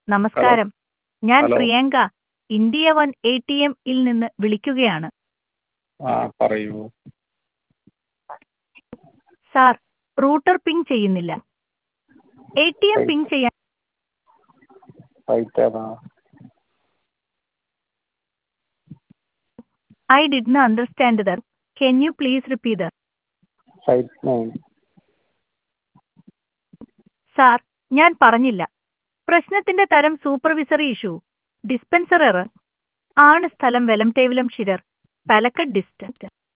Hello നമസ്കാരം. ഞാൻ hello Priyanka, India one ATM ൽ നിന്ന് വിളിക്കുകയാണ്. പറയൂ. സാർ, റൂട്ടർ പിങ് ചെയ്യുന്നില്ല. ATM പിങ് ചെയ്യാൻ സൈറ്റ് ഏതാ? I didn't understand that. Can you please repeat that? Site name. Sir, ഞാൻ പറഞ്ഞില്ല. പ്രശ്നത്തിന്റെ തരം സൂപ്പർവിസറി ഇഷ്യൂ, ഡിസ്പെൻസർ എറർ ആണ്. സ്ഥലം വെലംടേവലം ഷിരർ, പാലക്കഡ് ഡിസ്ട്രിക്ട്.